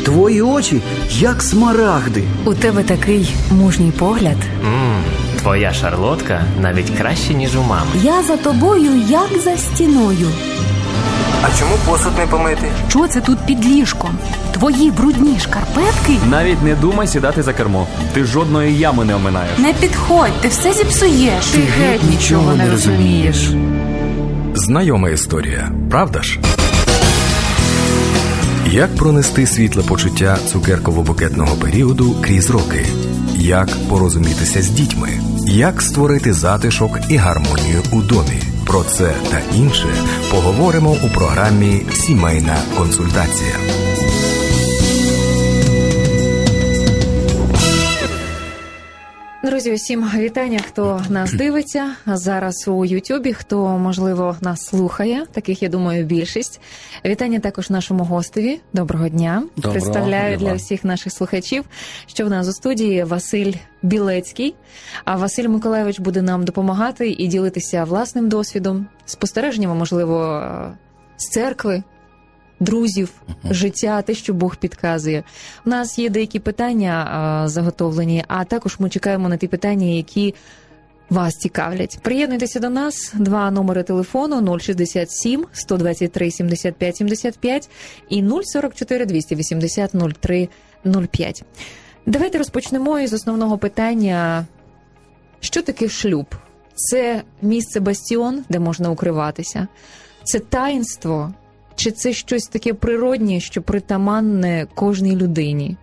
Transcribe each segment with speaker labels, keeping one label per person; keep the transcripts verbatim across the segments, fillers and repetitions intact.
Speaker 1: Твої очі, як смарагди.
Speaker 2: У тебе такий мужній погляд.
Speaker 3: Ммм, твоя шарлотка навіть краще, ніж у мами.
Speaker 2: Я за тобою, як за стіною.
Speaker 4: А чому посуд не помити?
Speaker 2: Що це тут під ліжком? Твої брудні шкарпетки?
Speaker 5: Навіть не думай сідати за кермо. Ти жодної ями не оминаєш.
Speaker 2: Не підходь, ти все зіпсуєш. Ти геть нічого не розумієш.
Speaker 6: Знайома історія, правда ж? Як пронести світле почуття цукерково-букетного періоду крізь роки? Як порозумітися з дітьми? Як створити затишок і гармонію у домі? Про це та інше поговоримо у програмі «Сімейна консультація».
Speaker 7: Друзі, усім вітання, хто нас дивиться зараз у Ютубі, хто, можливо, нас слухає, таких, я думаю, більшість. Вітання також нашому гостеві. Доброго дня.
Speaker 8: Доброго.
Speaker 7: Представляю
Speaker 8: Доброго.
Speaker 7: для всіх наших слухачів, що в нас у студії Василь Білецький. А Василь Миколайович буде нам допомагати і ділитися власним досвідом, спостереженнями, можливо, з церкви, друзів, uh-huh. життя, те, що Бог підказує. У нас є деякі питання а, заготовлені, а також ми чекаємо на ті питання, які вас цікавлять. Приєднуйтеся до нас. Два номери телефону нуль шістдесят сім сто двадцять три сімдесят п'ять сімдесят п'ять і нуль сорок чотири двісті вісімдесят нуль три нуль п'ять. Давайте розпочнемо із основного питання. Що таке шлюб? Це місце бастіон, де можна укриватися? Це таїнство? Чи це щось таке природнє, що притаманне кожній людині?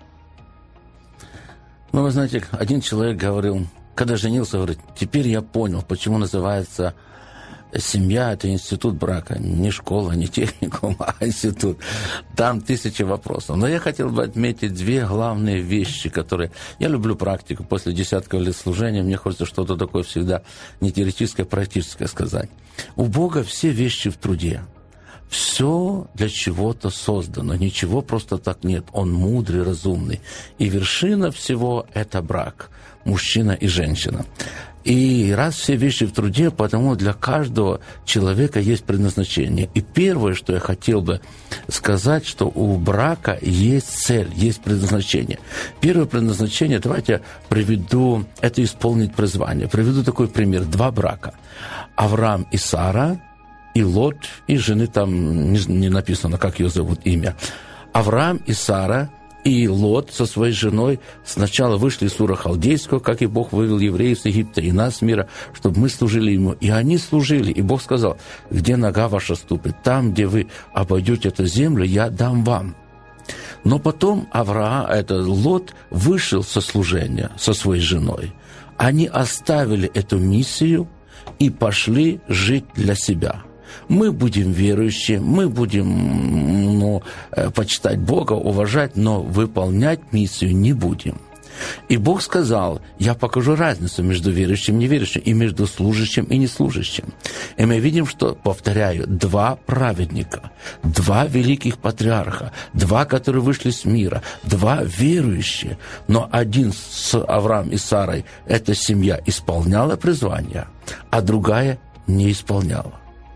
Speaker 8: Ну, вы знаете, один человек говорил, когда женился, говорит, теперь я понял, почему называется семья, это институт брака. Не школа, не техникум, а институт. Там тысячи вопросов. Но я хотел бы отметить две главные вещи, которые... Я люблю практику. После десятков лет служения мне хочется что-то такое всегда не теоретическое, а практическое сказать. У Бога все вещи в труде. Все для чего-то создано, ничего просто так нет. Он мудрый, разумный. И вершина всего – это брак, мужчина и женщина. И раз все вещи в труде, потому для каждого человека есть предназначение. И первое, что я хотел бы сказать, что у брака есть цель, есть предназначение. Первое предназначение, давайте я приведу, это исполнить призвание. Приведу такой пример. Два брака. Авраам и Сара – и Лот, и жены там не, не написано, как ее зовут, имя. Авраам и Сара, и Лот со своей женой сначала вышли из Ура Халдейского, как и Бог вывел евреев с Египта и нас с мира, чтобы мы служили Ему. И они служили, и Бог сказал, где нога ваша ступит, там, где вы обойдете эту землю, я дам вам. Но потом Авраам, это Лот, вышел со служения со своей женой. Они оставили эту миссию и пошли жить для себя. Мы будем верующие, мы будем ну, почитать Бога, уважать, но выполнять миссию не будем. И Бог сказал, я покажу разницу между верующим и неверующим, и между служащим и неслужащим. И мы видим, что, повторяю, два праведника, два великих патриарха, два, которые вышли с мира, два верующие, но один с Авраамом и Сарой, эта семья исполняла призвание, а другая не исполняла.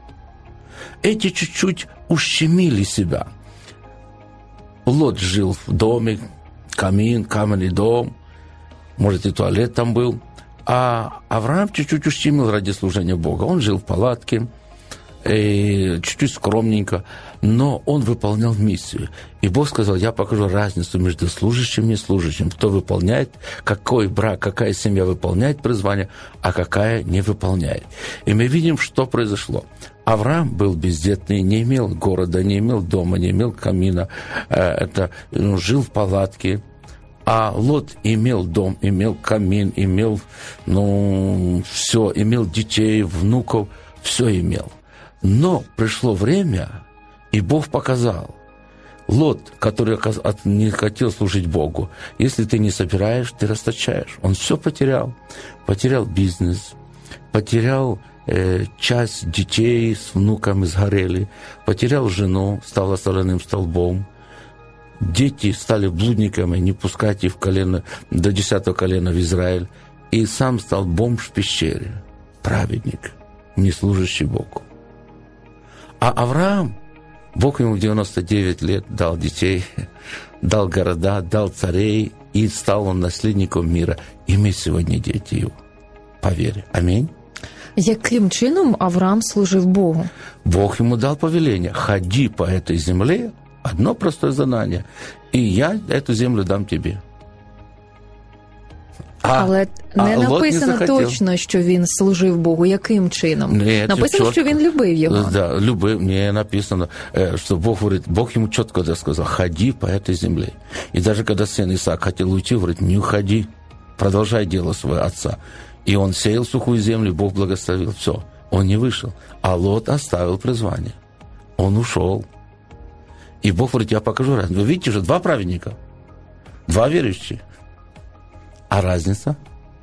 Speaker 8: Эти чуть-чуть ущемили себя. Лот жил в доме, камин, каменный дом, может, и туалет там был. А Авраам чуть-чуть ущемил ради служения Бога. Он жил в палатке, и чуть-чуть скромненько, но он выполнял миссию. И Бог сказал, я покажу разницу между служащим и неслужащим. Кто выполняет, какой брак, какая семья выполняет призвание, а какая не выполняет. И мы видим, что произошло. Авраам был бездетный, не имел города, не имел дома, не имел камина, это, ну, жил в палатке. А Лот имел дом, имел камин, имел, ну, все, имел детей, внуков, все имел. Но пришло время, и Бог показал. Лот, который не хотел служить Богу, если ты не собираешь, ты расточаешь. Он все потерял. Потерял бизнес, потерял э, часть детей с внуками сгорели, потерял жену, стала соляным столбом. Дети стали блудниками, не пускать их в колено, до десятого колена в Израиль. И сам стал бомж в пещере, праведник, не служащий Богу. А Авраам Бог ему в девяносто девять лет дал детей, дал города, дал царей, и стал он наследником мира. И мы сегодня дети его. По вере. Аминь.
Speaker 7: Яким чином Авраам служив Богу?
Speaker 8: Бог ему дал повеление. Ходи по этой земле, одно простое задание, и я эту землю дам тебе. А,
Speaker 7: Але не
Speaker 8: а
Speaker 7: написано
Speaker 8: не
Speaker 7: точно, що він служив Богу. Яким чином?
Speaker 8: Нет,
Speaker 7: написано,
Speaker 8: четко.
Speaker 7: що він любив його.
Speaker 8: Да, любив. Не написано, что Бог говорит, Бог ему четко сказал, ходи по этой земле. И даже когда сын Исаак хотел уйти, говорит, не уходи, продолжай дело своего отца. И он сеял сухую землю, Бог благословил. Все, он не вышел. А Лот оставил призвание. Он ушел. И Бог говорит, я покажу разницу. Вы видите же, два праведника, два верующих. А разница?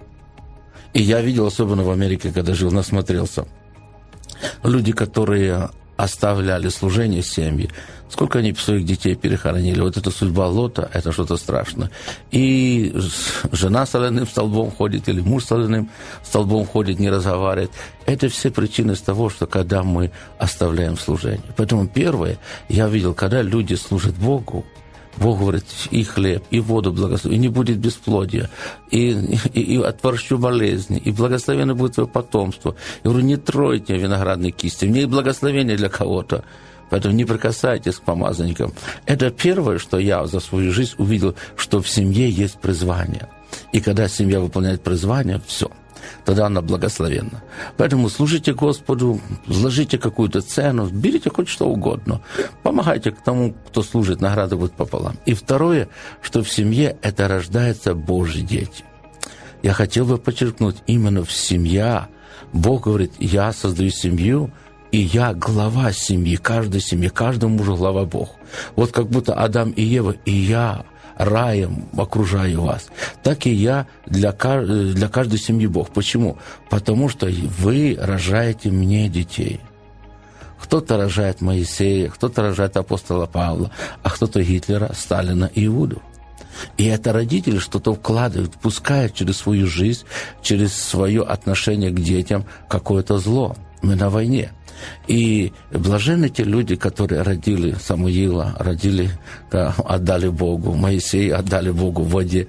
Speaker 8: И я видел, особенно в Америке, когда жил, насмотрелся. Люди, которые оставляли служение семьи, сколько они своих детей перехоронили. Вот эта судьба Лота, это что-то страшное. И жена с соляным столбом ходит, или муж с соляным столбом ходит, не разговаривает. Это все причины с того, что когда мы оставляем служение. Поэтому первое, я видел, когда люди служат Богу, Бог говорит, и хлеб, и воду благослови, и не будет бесплодия, и, и, и отворщу болезни, и благословенно будет твое потомство. Я говорю, не тройте виноградные кисти, мне и благословение для кого-то. Поэтому не прикасайтесь к помазанникам. Это первое, что я за свою жизнь увидел, что в семье есть призвание. И когда семья выполняет призвание, все. Тогда она благословенна. Поэтому служите Господу, вложите какую-то цену, берите хоть что угодно. Помогайте тому, кто служит, награда будет пополам. И второе, что в семье это рождаются Божьи дети. Я хотел бы подчеркнуть, именно в семье Бог говорит, я создаю семью, и я глава семьи, каждой семьи, каждому мужу глава Бог. Вот как будто Адам и Ева, и я раем окружаю вас. Так и я для, для каждой семьи Бог. Почему? Потому что вы рожаете мне детей. Кто-то рожает Моисея, кто-то рожает апостола Павла, а кто-то Гитлера, Сталина и Иуду. И это родители что-то вкладывают, пускают через свою жизнь, через свое отношение к детям какое-то зло. Мы на войне. И блаженны те люди, которые родили Самуила, родили, отдали Богу, Моисея отдали Богу в воде,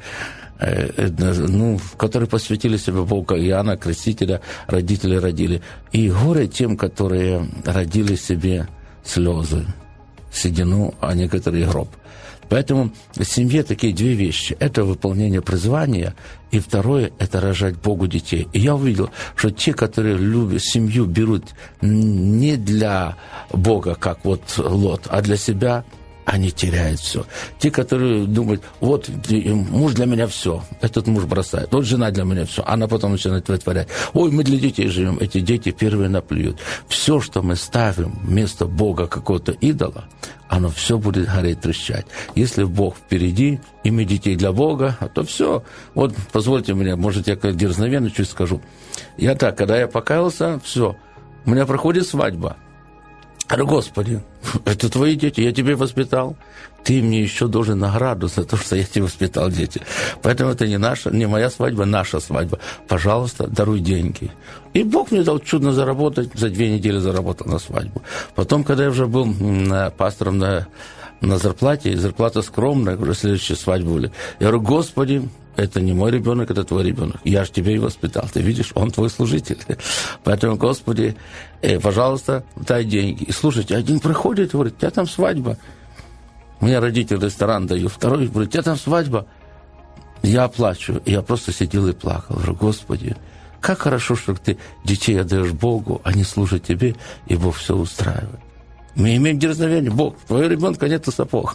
Speaker 8: ну, которые посвятили себя Богу, Иоанна Крестителя, родители родили. И горе тем, которые родили себе слезы, седину, а некоторые гроб. Поэтому в семье такие две вещи. Это выполнение призвания, и второе – это рожать Богу детей. И я увидел, что те, которые любят семью, берут не для Бога, как вот Лот, а для себя, они теряют все. Те, которые думают, вот муж для меня все, этот муж бросает, вот жена для меня все, она потом начинает вытворять. Ой, мы для детей живем, эти дети первые наплюют. Все, что мы ставим вместо Бога какого-то идола, оно все будет гореть, трещать. Если Бог впереди, и мы детей для Бога, то все. Вот, позвольте мне, может, я как дерзновенно чуть скажу. Я так, когда я покаялся, все, у меня проходит свадьба. Говорю, Господи, это твои дети, я тебя воспитал. Ты мне еще должен награду за то, что я тебя воспитал, дети. Поэтому это не наша, не моя свадьба, наша свадьба. Пожалуйста, даруй деньги. И Бог мне дал чудно заработать, за две недели заработал на свадьбу. Потом, когда я уже был пастором на, на зарплате, зарплата скромная, уже следующая свадьба были. Я говорю, Господи, это не мой ребенок, это твой ребенок. Я же тебя и воспитал. Ты видишь, он твой служитель. Поэтому, Господи, э, пожалуйста, дай деньги. И слушайте, один приходит, говорит, у тебя там свадьба. Мне родители ресторан дают. Второй говорит, у тебя там свадьба. Я плачу. И я просто сидел и плакал. Говорю, Господи, как хорошо, что ты детей отдаешь Богу, они служат тебе, и Бог все устраивает. Мы имеем дерзновение. Бог, твоего ребенка нету сапог.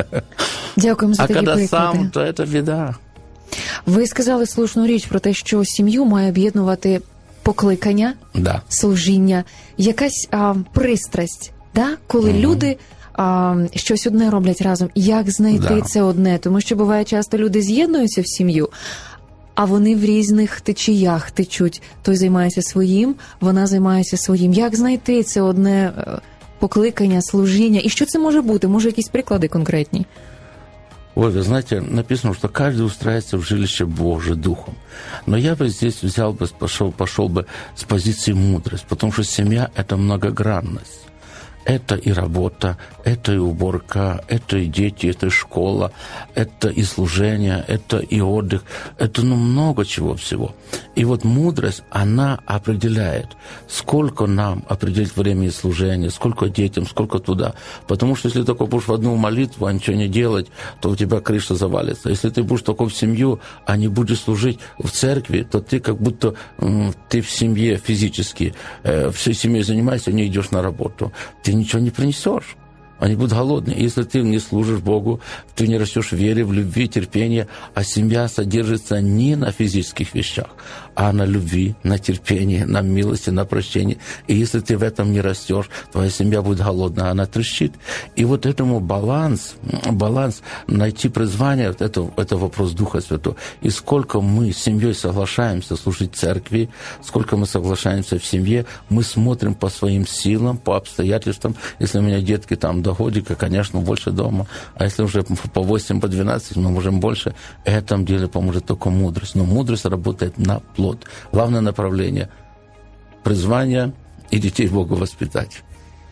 Speaker 7: Дякуємо за
Speaker 8: а
Speaker 7: такі
Speaker 8: когда
Speaker 7: приклади.
Speaker 8: сам, то это беда.
Speaker 7: Ви сказали слушну річ про те, що сім'ю має об'єднувати покликання,
Speaker 8: да.
Speaker 7: служіння, якась а, пристрасть, да? Коли mm-hmm. люди а, щось одне роблять разом. Як знайти да. це одне? Тому що буває часто люди з'єднуються в сім'ю, а вони в різних течіях течуть. Той займається своїм, вона займається своїм. Як знайти це одне покликання, служіння? І що це може бути? Може, якісь приклади конкретні?
Speaker 8: Ой, вы знаете, написано, что каждый устраивается в жилище Божие Духом. Но я бы здесь взял бы, пошел, пошел бы с позиции мудрости, потому что семья – это многогранность. Это и работа, это и уборка, это и дети, это и школа, это и служение, это и отдых, это ну, много чего всего. И вот мудрость, она определяет, сколько нам определить времени служения, сколько детям, сколько туда. Потому что если ты только будешь в одну молитву, а ничего не делать, то у тебя крыша завалится. Если ты будешь только в семью, а не будешь служить в церкви, то ты как будто м, ты в семье физически, э, всей семьей занимаешься, не идешь на работу. Ты ничего не принесешь. Они будут голодные. Если ты не служишь Богу, ты не растешь в вере, в любви, терпении, а семья содержится не на физических вещах, а на любви, на терпении, на милости, на прощении. И если ты в этом не растешь, твоя семья будет голодная, она трещит. И вот этому баланс, баланс найти призвание, это, это вопрос Духа Святого. И сколько мы с семьей соглашаемся служить церкви, сколько мы соглашаемся в семье, мы смотрим по своим силам, по обстоятельствам. Если у меня детки там до годика, конечно, больше дома. А если уже по восемь, по двенадцать, мы можем больше. В этом деле поможет только мудрость. Но мудрость работает на плод. Главное направление – призвання і дітей Богу воспитати.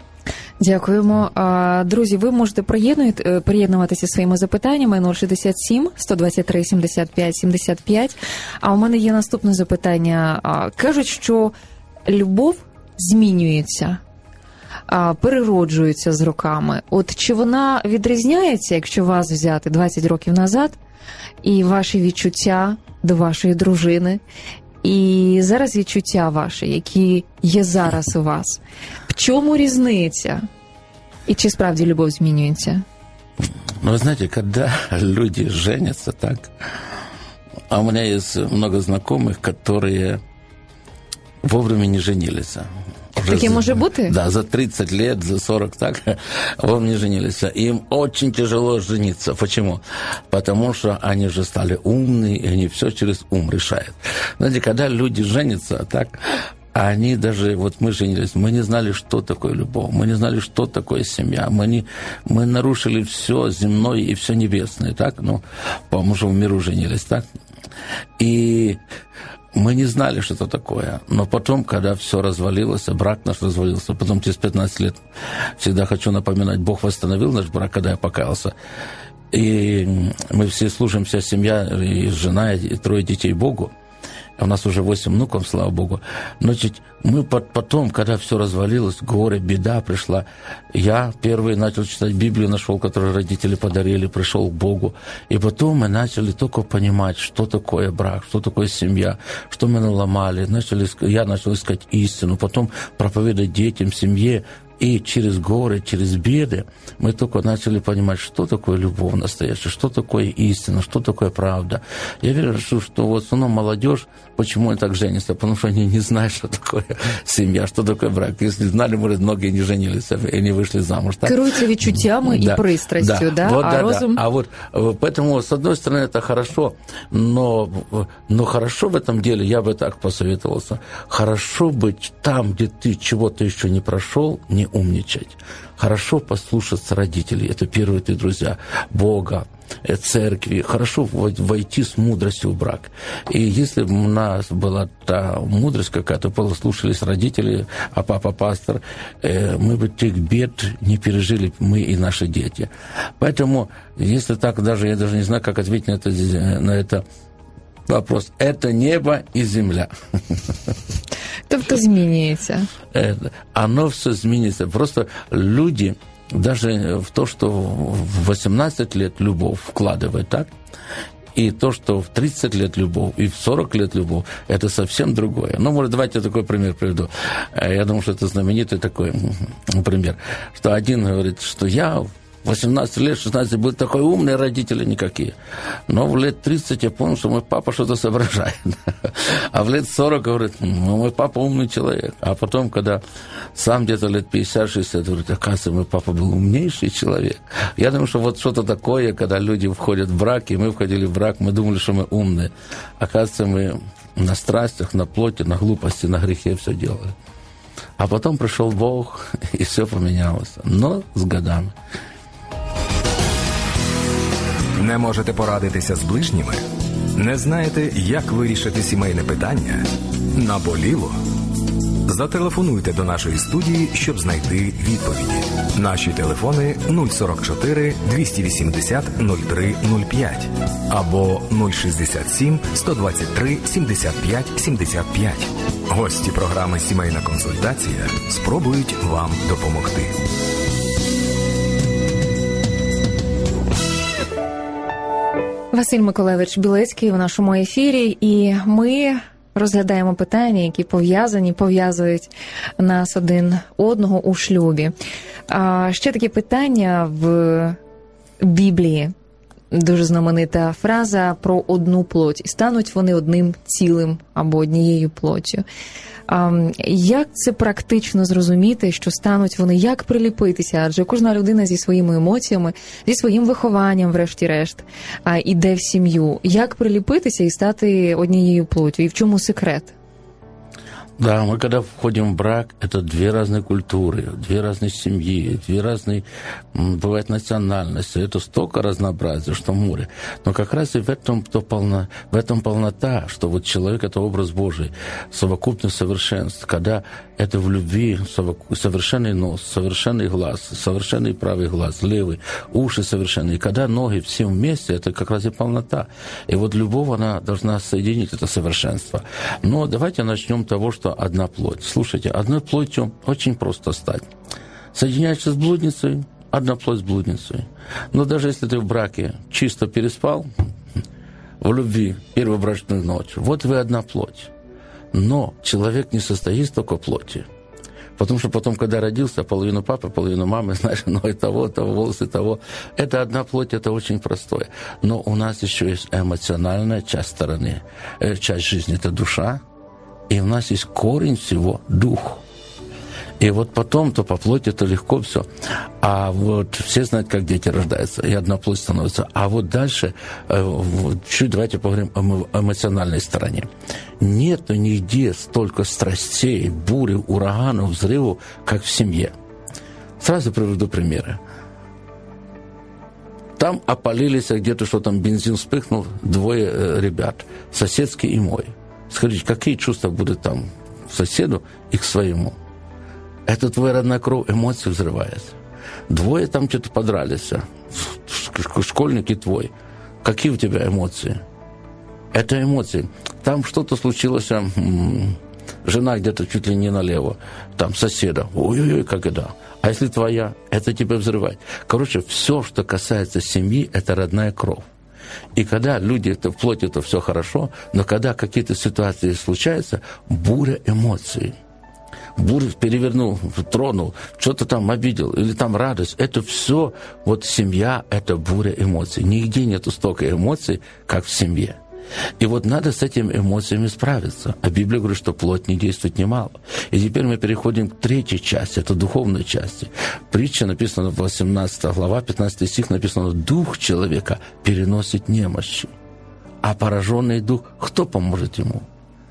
Speaker 7: Дякуємо. Друзі, ви можете приєднуватися своїми запитаннями нуль шістдесят сім сто двадцять три сімдесят п'ять сімдесят п'ять. А у мене є наступне запитання. Кажуть, що любов змінюється, перероджується з роками. От чи вона відрізняється, якщо вас взяти двадцять років назад, і ваші відчуття до вашої дружини, і зараз відчуття ваші, які є зараз у вас? В чому різниця? І чи справді любов змінюється?
Speaker 8: Ну, вы знаете, когда люди женятся, так, а у меня есть много знакомых, которые вовремя не женились.
Speaker 7: Таке може бути?
Speaker 8: Да, за тридцать лет, за сорок, так, вовремя не женились. Им очень тяжело жениться. Почему? Потому что они же стали умные, и они все через ум решают. Знаете, когда люди женятся, так, они даже, вот мы женились, мы не знали, что такое любовь, мы не знали, что такое семья, мы, не, мы нарушили все земное и все небесное, так, ну, по-моему, в миру женились, так, и мы не знали, что это такое, но потом, когда все развалилось, брак наш развалился, потом через пятнадцать лет, всегда хочу напоминать, Бог восстановил наш брак, когда я покаялся, и мы все служим, вся семья, и жена, и трое детей Богу. У нас уже восемь внуков, слава Богу. Значит, мы потом, когда все развалилось, горе, беда пришла, я первый начал читать Библию, нашел, которую родители подарили, пришел к Богу. И потом мы начали только понимать, что такое брак, что такое семья, что мы наломали. Начали, я начал искать истину, потом проповедовать детям, семье. И через горы, через беды мы только начали понимать, что такое любовь настоящая, что такое истина, что такое правда. Я верю, что вот в основном молодежь, почему они так женятся? Потому что они не знают, что такое семья, что такое брак. Если знали, может, многие не женились и не вышли замуж. Так?
Speaker 7: Керуються відчуттями
Speaker 8: да,
Speaker 7: і пристрастю, да?
Speaker 8: Да? Вот,
Speaker 7: а
Speaker 8: да,
Speaker 7: розум...
Speaker 8: да. А вот поэтому, с одной стороны, это хорошо, но, но хорошо в этом деле, я бы так посоветовался, хорошо быть там, где ты чего-то еще не прошел, не умничать. Хорошо послушаться родителей, это первые ты друзья, Бога, церкви. Хорошо войти с мудростью в брак. И если бы у нас была та мудрость какая-то, послушались родители, а папа пастор, мы бы тех бед не пережили, мы и наши дети. Поэтому, если так даже, я даже не знаю, как ответить на это, на это вопрос. Это небо и земля.
Speaker 7: Тобто змінюється.
Speaker 8: Оно все зміниться. Просто люди, даже в то, что в восемнадцать лет любовь вкладывает, так? И то, что в тридцать лет любовь, и в сорок лет любовь, это совсем другое. Ну, может, давайте я такой пример приведу. Я думаю, что это знаменитый такой пример. Что один говорит, что я... восемнадцать лет, шестнадцать, были такой умные родители никакие. Но в лет тридцать я понял, что мой папа что-то соображает. А в лет сорок говорит, ну, мой папа умный человек. А потом, когда сам где-то лет пятьдесят-шестьдесят, говорит, оказывается, мой папа был умнейший человек. Я думаю, что вот что-то такое, когда люди входят в брак, и мы входили в брак, мы думали, что мы умные. Оказывается, мы на страстях, на плоти, на глупости, на грехе все делали. А потом пришел Бог, и все поменялось. Но с годами.
Speaker 6: Не можете порадитися з ближніми? Не знаєте, як вирішити сімейне питання? Наболіло? Зателефонуйте до нашої студії, щоб знайти відповіді. Наші телефони нуль сорок чотири двісті вісімдесят нуль три нуль п'ять або нуль шістдесят сім сто двадцять три сімдесят п'ять сімдесят п'ять. Гості програми «Сімейна консультація» спробують вам допомогти.
Speaker 7: Василь Миколайович Білецький в нашому ефірі, і ми розглядаємо питання, які пов'язані, пов'язують нас один одного у шлюбі. А ще таке питання в Біблії. Дуже знаменита фраза про одну плоть. Стануть вони одним цілим або однією плоттю. А як це практично зрозуміти, що стануть вони, як приліпитися? Адже кожна людина зі своїми емоціями, зі своїм вихованням, врешті-решт, іде в сім'ю. Як приліпитися і стати однією плоттю? І в чому секрет?
Speaker 8: Да, мы когда входим в брак, это две разные культуры, две разные семьи, две разные, бывает, национальности. Это столько разнообразия, что море. Но как раз и в этом, то полно, в этом полнота, что вот человек — это образ Божий, совокупность совершенств. Когда это в любви совершенный нос, совершенный глаз, совершенный правый глаз, левый, уши совершенные. И когда ноги все вместе, это как раз и полнота. И вот любовь, она должна соединить это совершенство. Но давайте начнем с того, что одна плоть. Слушайте, одной плотью очень просто стать. Соединяешься с блудницей, одна плоть с блудницей. Но даже если ты в браке чисто переспал, в любви, первую брачную ночь, вот вы одна плоть. Но человек не состоит только в плоти. Потому что потом, когда родился, половину папы, половину мамы, знаешь, ноги того, того, волосы того. Это одна плоть, это очень простое. Но у нас еще есть эмоциональная часть стороны, часть жизни, это душа. И у нас есть корень всего – дух. И вот потом, то по плоти, то легко все. А вот все знают, как дети рождаются, и одна плоть становится. А вот дальше, чуть давайте поговорим о эмоциональной стороне. Нету нигде столько страстей, бури, ураганов, взрывов, как в семье. Сразу приведу примеры. Там опалились, где-то что там, бензин вспыхнул, двое ребят, соседский и мой. Скажите, какие чувства будут там к соседу и к своему? Это твоя родная кровь, эмоции взрывается. Двое там что-то подрались, школьник и твой. Какие у тебя эмоции? Это эмоции. Там что-то случилось, жена где-то чуть ли не налево, там соседа, ой-ой-ой, как это. А если твоя, это тебя взрывает. Короче, все, что касается семьи, это родная кровь. И когда люди, это, в плоти это все хорошо, но когда какие-то ситуации случаются, буря эмоций. Буря перевернул, тронул, что-то там обидел, или там радость. Это все, вот семья, это буря эмоций. Нигде нету столько эмоций, как в семье. И вот надо с этими эмоциями справиться. А Библия говорит, что плоть не действует немало. И теперь мы переходим к третьей части, это духовной части. Притча написана, восемнадцатая глава, пятнадцатый стих написано: «Дух человека переносит немощи, а пораженный дух, кто поможет ему?»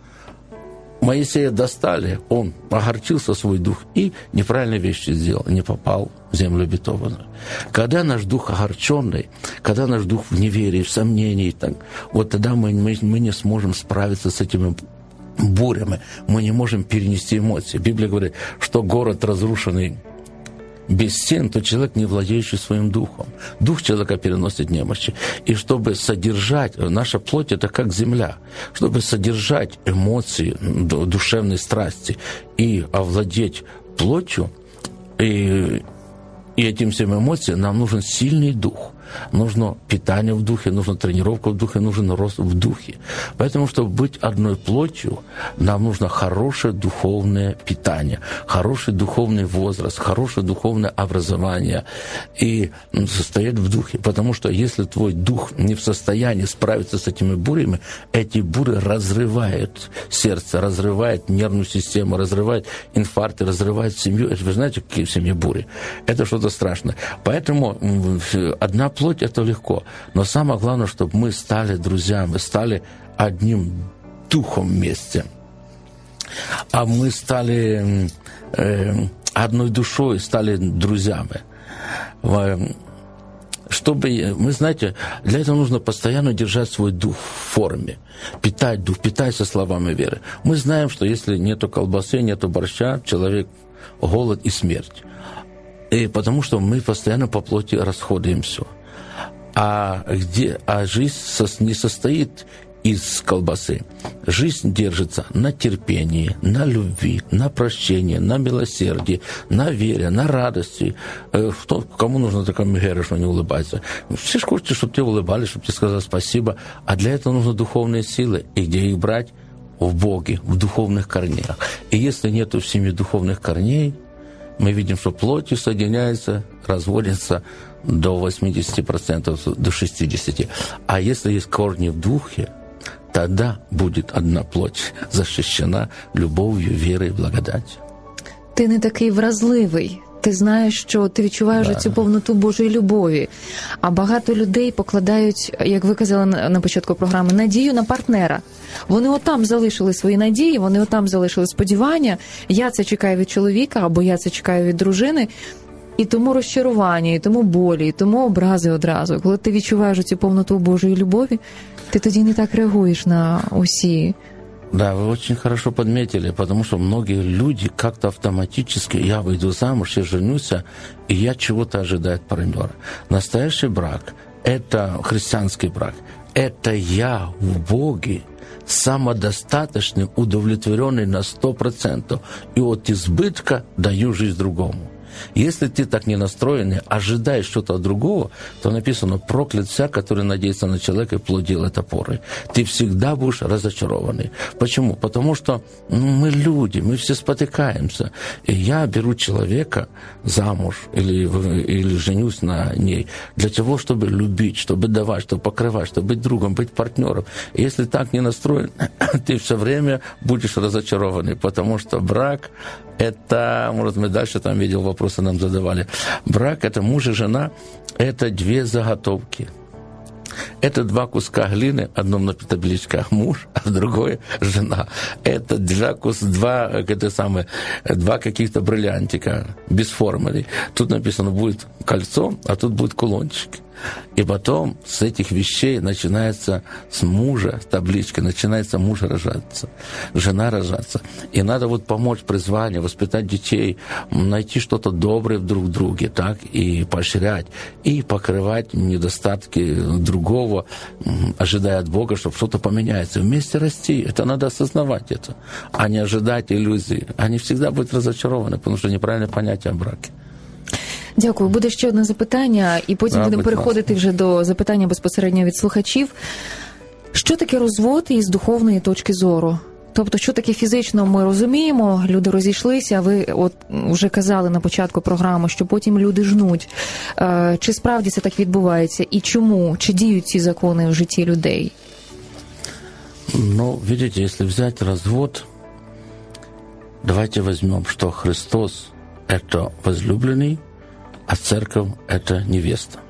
Speaker 8: Моисея достали, он огорчился свой дух и неправильные вещи сделал, не попал в землю обетованную. Когда наш дух огорченный, когда наш дух в неверии, в сомнении, так, вот тогда мы, мы, мы не сможем справиться с этими бурями, мы не можем перенести эмоции. Библия говорит, что город разрушенный без стен, то человек, не владеющий своим духом. Дух человека переносит немощи. И чтобы содержать, наша плоть – это как земля, чтобы содержать эмоции, душевные страсти и овладеть плотью, и, и этим всем эмоциям нам нужен сильный дух. Нужно питание в духе, нужна тренировка в духе, нужен рост в духе. Поэтому, чтобы быть одной плотью, нам нужно хорошее духовное питание, хороший духовный возраст, хорошее духовное образование и состоять в духе. Потому что если твой дух не в состоянии справиться с этими бурями, эти бури разрывают сердце, разрывают нервную систему, разрывают инфаркты, разрывают семью. Это, вы знаете, какие в семье бури? Это что-то страшное. Поэтому одна плоть – это легко. Но самое главное, чтобы мы стали друзьями, стали одним духом вместе. А мы стали э, одной душой, стали друзьями. чтобы, мы, знаете, для этого нужно постоянно держать свой дух в форме, питать дух, питайся словами веры. Мы знаем, что если нету колбасы, нету борща, человек голод и смерть. И потому что мы постоянно по плоти расходуем все. А, где, а жизнь не состоит из колбасы. Жизнь держится на терпении, на любви, на прощении, на милосердии, на вере, на радости. Кто, кому нужно такая мегера, что не улыбается? Все же хотите, чтобы тебе улыбались, чтобы тебе сказали спасибо. А для этого нужны духовные силы. И где их брать? В Боге, в духовных корнях. И если нет в семье духовных корней, мы видим, что плотью соединяется, разводится до восемьдесят процентов, до шестьдесят процентов. А если есть корни в духе, тогда будет одна плоть защищена любов'ю, вірою і благодаттю.
Speaker 7: Ти не такий вразливий. Ти знаєш, що ти відчуваєш да. цю повноту Божої любові. А багато людей покладають, як ви казали на початку програми, надію на партнера. Вони отам залишили свої надії, вони отам залишили сподівання. Я це чекаю від чоловіка, або я це чекаю від дружини. І тому розчарування, і тому болі, і тому образи одразу. Коли ти відчуваєш цю повноту Божої любові, ти тоді не так реагуєш на усі.
Speaker 8: Да, вы очень хорошо подметили, потому что многие люди как-то автоматически, я выйду замуж, я женюсь, и я чего-то ожидаю от партнера. Настоящий брак – это христианский брак. Это я в Боге, самодостаточный, удовлетворенный на сто процентов, и от избытка даю жизнь другому. Если ты так не настроенный, ожидаешь что-то от другого, то написано «проклят вся, который надеется на человека и плод делает опорой». Ты всегда будешь разочарованный. Почему? Потому что ну, мы люди, мы все спотыкаемся. И я беру человека замуж или, или женюсь на ней для того, чтобы любить, чтобы давать, чтобы покрывать, чтобы быть другом, быть партнером. И если так не настроен, ты все время будешь разочарованный, потому что брак – это, может, мы дальше там видел, вопросы нам задавали. Брак – это муж и жена, это две заготовки. Это два куска глины, одном на табличках муж, а другое жена. Это два, кус, два, это самое, два каких-то бриллиантика без формулы. Тут написано будет кольцо, а тут будет кулончик. И потом с этих вещей начинается с мужа, с таблички, начинается муж рожаться, жена рожаться. И надо вот помочь призванию, воспитать детей, найти что-то доброе в друг друге, так, и поощрять, и покрывать недостатки другого, ожидая от Бога, чтобы что-то поменяется. Вместе расти. Это надо осознавать это, а не ожидать иллюзий. Они всегда будут разочарованы, потому что неправильное понятие о браке.
Speaker 7: Дякую. Буде ще одне запитання, і потім да, будемо переходити вже до запитання безпосередньо від слухачів. Що таке розвод із духовної точки зору? Тобто, що таке фізично ми розуміємо, люди розійшлися, ви от вже казали на початку програми, що потім люди жнуть. Чи справді це так відбувається? І чому? Чи діють ці закони в житті людей?
Speaker 8: Ну, видите, если взять развод, давайте возьмем, что Христос – это возлюбленный, а церковь – это невеста.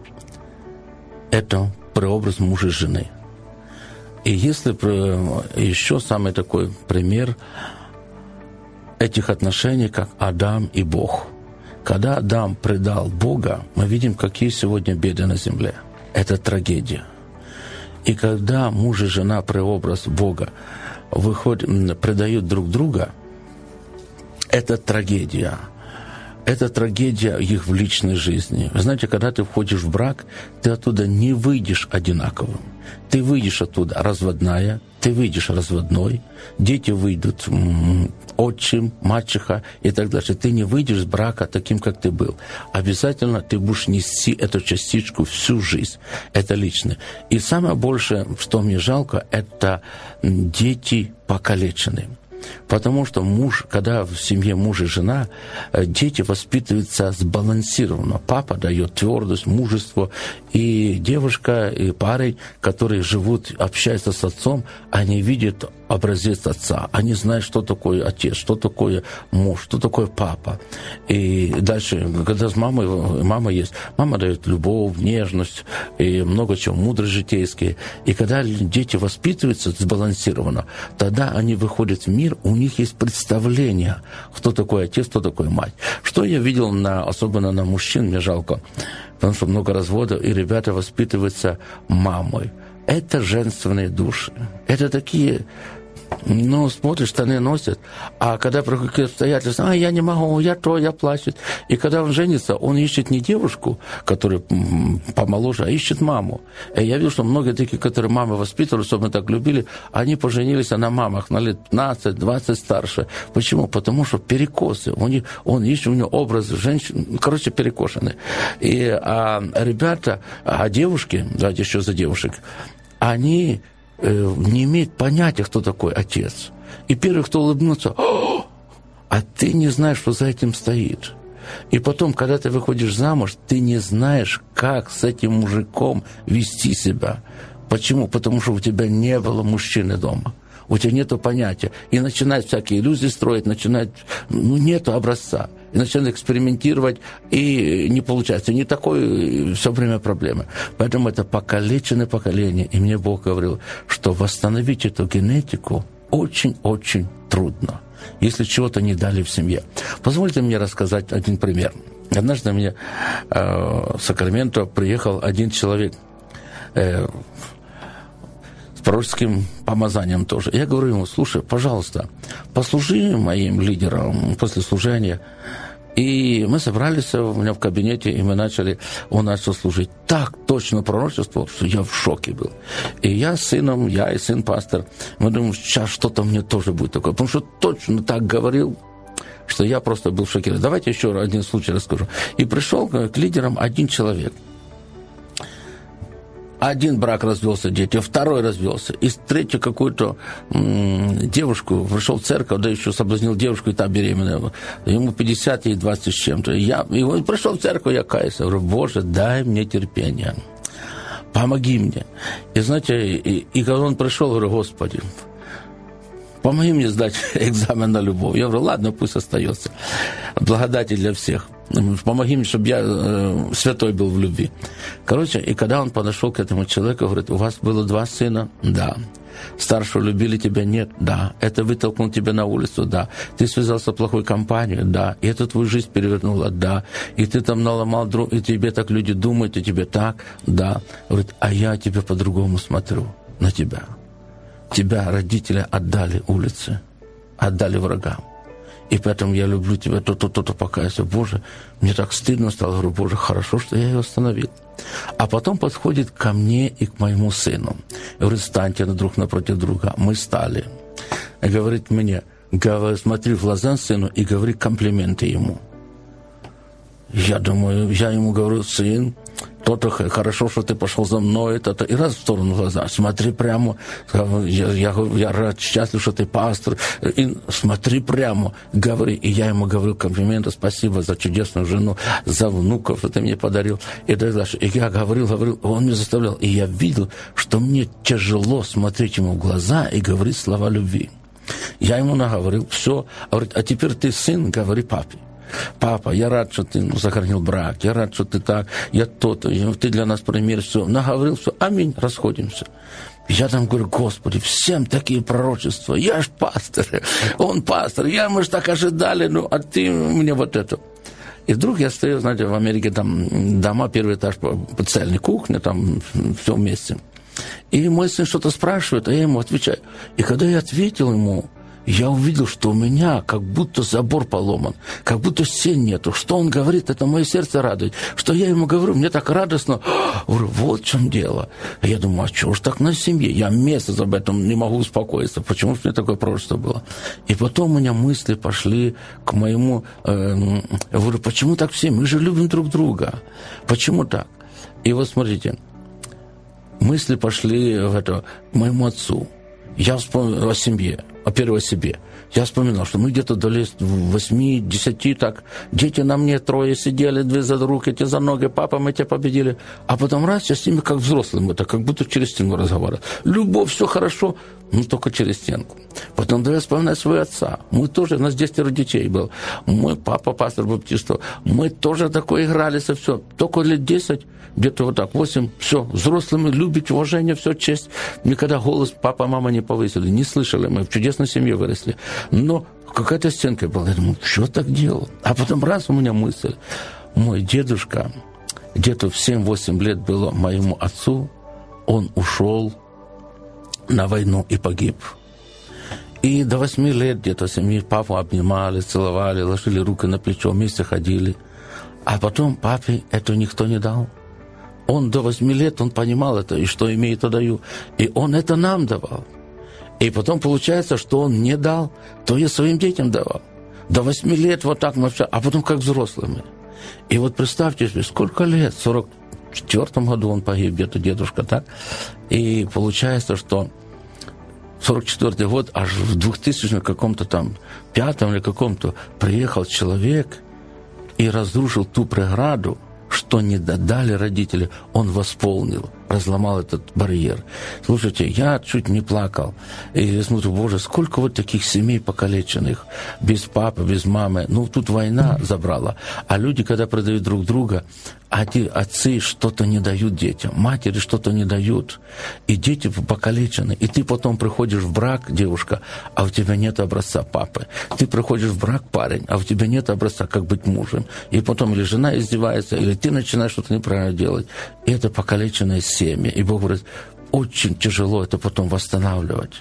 Speaker 8: Это прообраз мужа и жены. И если еще самый такой пример этих отношений, как Адам и Бог. Когда Адам предал Бога, мы видим, какие сегодня беды на земле. Это трагедия. И когда муж и жена, прообраз Бога, выходят, предают друг друга, это трагедия. Это трагедия их в личной жизни. Вы знаете, когда ты входишь в брак, ты оттуда не выйдешь одинаковым. Ты выйдешь оттуда разводная, ты выйдешь разводной, дети выйдут отчим, мачеха и так дальше. Ты не выйдешь с брака таким, как ты был. Обязательно ты будешь нести эту частичку всю жизнь. Это лично. И самое большее, что мне жалко, это дети покалеченные. Потому что муж, когда в семье муж и жена, дети воспитываются сбалансированно. Папа дает твердость, мужество. И девушка, и пары, которые живут, общаются с отцом, они видят образец отца. Они знают, что такое отец, что такое муж, что такое папа. И дальше, когда с мамой, мама есть, мама дает любовь, нежность и много чего, мудрость житейские. И когда дети воспитываются сбалансированно, тогда они выходят в мир, мир, у них есть представление, кто такой отец, кто такой мать. Что я видел, на, особенно на мужчин, мне жалко, потому что много разводов, и ребята воспитываются мамой. Это женственные души. Это такие... Ну, смотришь, штаны носят, а когда про какие обстоятельства, а, я не могу, я то, я плачу. И когда он женится, он ищет не девушку, которая помоложе, а ищет маму. И я видел, что многие такие, которые мамы воспитывали, особенно так любили, они поженились на мамах на лет пятнадцать-двадцать старше. Почему? Потому что перекосы. У них, он ищет, у него образ женщин, короче, перекошенный. И а ребята, а девушки, давайте еще за девушек, они... не имеет понятия, кто такой отец. И первый, кто улыбнулся, а ты не знаешь, что за этим стоит. И потом, когда ты выходишь замуж, ты не знаешь, как с этим мужиком вести себя. Почему? Потому что у тебя не было мужчины дома. У тебя нет понятия. И начинают всякие иллюзии строить, начинают... Ну, нет образца. И начинают экспериментировать, и не получается. Не такой все время проблемы. Поэтому это покалеченное поколение. И мне Бог говорил, что восстановить эту генетику очень-очень трудно, если чего-то не дали в семье. Позвольте мне рассказать один пример. Однажды мне э, в Сакраменто приехал один человек... Э, пророческим помазанием тоже. Я говорю ему, слушай, пожалуйста, послужи моим лидером после служения. И мы собрались у меня в кабинете, и мы начали, он начал служить. Так точно пророчествовал, что я в шоке был. И я с сыном, я и сын пастор, мы думаем, сейчас что-то мне тоже будет такое. Потому что точно так говорил, что я просто был шокирован. Давайте еще один случай расскажу. И пришел к лидерам один человек. Один брак развелся, дети, второй развелся. И третью какую-то м- девушку пришел в церковь, да еще соблазнил девушку, и та беременная. Ему пятьдесят, ей двадцать с чем-то. Я, и он пришел в церковь, я каюсь. Я говорю, Боже, дай мне терпение. Помоги мне. И знаете, и, и когда он пришел, я говорю, Господи, помоги мне сдать экзамен на любовь. Я говорю, ладно, пусть остается. Благодати для всех. Помоги мне, чтобы я э, святой был в любви. Короче, и когда он подошел к этому человеку, говорит, у вас было два сына? Да. Старшего любили тебя? Нет? Да. Это вытолкнул тебя на улицу? Да. Ты связался с плохой компанией? Да. И это твою жизнь перевернуло? Да. И ты там наломал друг, и тебе так люди думают, и тебе так? Да. Говорит, а я тебе по-другому смотрю на тебя. Тебя родители отдали улице, отдали врагам. И поэтому я люблю тебя, то-то, то-то, покаяться. Боже, мне так стыдно стало. Говорю, Боже, хорошо, что я ее остановил. А потом подходит ко мне и к моему сыну. И говорит, станьте друг напротив друга. Мы стали. И говорит мне, говорит, смотри в глаза сыну и говори комплименты ему. Я думаю, я ему говорю, сын, то-то хорошо, что ты пошел за мной, то-то, и раз в сторону глаза, смотри прямо, я, я, я рад, счастлив, что ты пастор, и смотри прямо, говори, и я ему говорю комплименты, спасибо за чудесную жену, за внуков, что ты мне подарил, и так дальше. И я говорил, говорил, он меня заставлял, и я видел, что мне тяжело смотреть ему в глаза и говорить слова любви. Я ему наговорил, все, говорит, а теперь ты, сын, говори папе. Папа, я рад, что ты ну, сохранил брак, я рад, что ты так, я то-то, ты для нас пример, все. Наговорил, все, аминь, расходимся. Я там говорю, Господи, всем такие пророчества, я ж пастор, он пастор, я, мы ж так ожидали, ну, а ты мне вот это. И вдруг я стою, знаете, в Америке там дома, первый этаж, цельная кухня, там все вместе. И мой сын что-то спрашивает, а я ему отвечаю. И когда я ответил ему, я увидел, что у меня как будто забор поломан, как будто стен нету. Что он говорит, это мое сердце радует. Что я ему говорю, мне так радостно. Говорю, вот в чем дело. А я думаю, а чего ж так на семье? Я месяц об этом не могу успокоиться. Почему же мне такое пророчество было? И потом у меня мысли пошли к моему... Э, я говорю, почему так все? Мы же любим друг друга. Почему так? И вот смотрите, мысли пошли в это, к моему отцу. Я вспомнил о семье, во-первых, о себе. Я вспоминал, что мы где-то до лет восьми-десяти, так, дети на мне трое сидели, две за руки, эти за ноги, папа, мы тебя победили. А потом раз, я с ними как взрослым, это как будто через стену разговаривал. Любовь, все хорошо, но только через стенку. Потом давай вспоминать своего отца. Мы тоже, у нас десятеро детей был. Мой папа, пастор баптиста, мы тоже такое играли, все. Только лет десять, где-то вот так, восемь, все, взрослыми, любить, уважение, все, честь. Никогда голос папа, мама не повысили, не слышали мы в чудесном чудесной семье выросли. Но какая-то стенка была. Я думаю, что так делал? А потом раз у меня мысль. Мой дедушка, где-то в семь-восемь лет было моему отцу, он ушел на войну и погиб. И до восьми лет где-то семьи папу обнимали, целовали, ложили руки на плечо, вместе ходили. А потом папе это никто не дал. Он до восьми лет, он понимал это, и что имею, то даю. И он это нам давал. И потом получается, что он не дал, то я своим детям давал. До восьми лет вот так мы общались, а потом как взрослыми. И вот представьте себе, сколько лет, в сорок четвёртом году он погиб, где-то дедушка, так? И получается, что сорок четвёртый год, аж в двухтысячном каком-то там, пятом или каком-то, приехал человек и разрушил ту преграду, что не додали родители, он восполнил, разломал этот барьер. Слушайте, я чуть не плакал. И я смотрю, Боже, сколько вот таких семей покалеченных, без папы, без мамы. Ну, тут война забрала. А люди, когда продают друг друга, эти отцы что-то не дают детям, матери что-то не дают. И дети покалечены. И ты потом приходишь в брак, девушка, а у тебя нет образца папы. Ты приходишь в брак, парень, а у тебя нет образца, как быть мужем. И потом или жена издевается, или ты начинаешь что-то неправильно делать. И это покалеченная семья. И Бог говорит, очень тяжело это потом восстанавливать.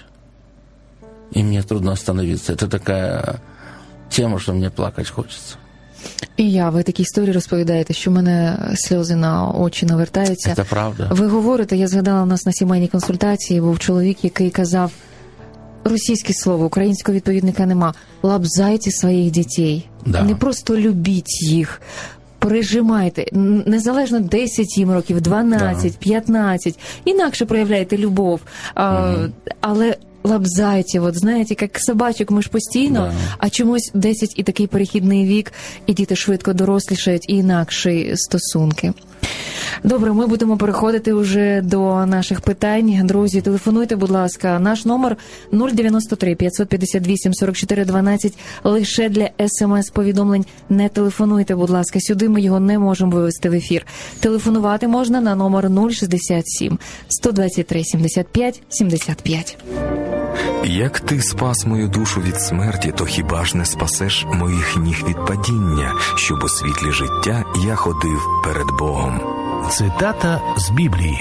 Speaker 8: И мне трудно остановиться. Это такая тема, що мені плакати хочеться.
Speaker 7: І я, ви такі історії розповідаєте, що в мене сльози на очі навертаються.
Speaker 8: Це правда.
Speaker 7: Ви говорите, я згадала, у нас на сімейній консультації був чоловік, який казав, російське слово, українського відповідника нема, лапзайте своїх дітей.
Speaker 8: Да.
Speaker 7: Не просто любіть їх, прижимайте, незалежно десять їм років, дванадцять, п'ятнадцять, інакше проявляйте любов, а, угу. але лапзайте, от знаєте, як собачок ми ж постійно, да. а чомусь десять і такий перехідний вік, і діти швидко дорослішають, і інакші стосунки. Добре, ми будемо переходити вже до наших питань. Друзі, телефонуйте, будь ласка. Наш номер нуль дев'яносто три п'ятсот п'ятдесят вісім сорок чотири дванадцять. Лише для смс-повідомлень не телефонуйте, будь ласка. Сюди ми його не можемо вивести в ефір. Телефонувати можна на номер нуль шістдесят сім сто двадцять три сімдесят п'ять сімдесят п'ять.
Speaker 6: Як ти спас мою душу від смерті, то хіба ж не спасеш моїх ніг від падіння, щоб у світлі життя я ходив перед Богом.
Speaker 9: Цитата з Біблії.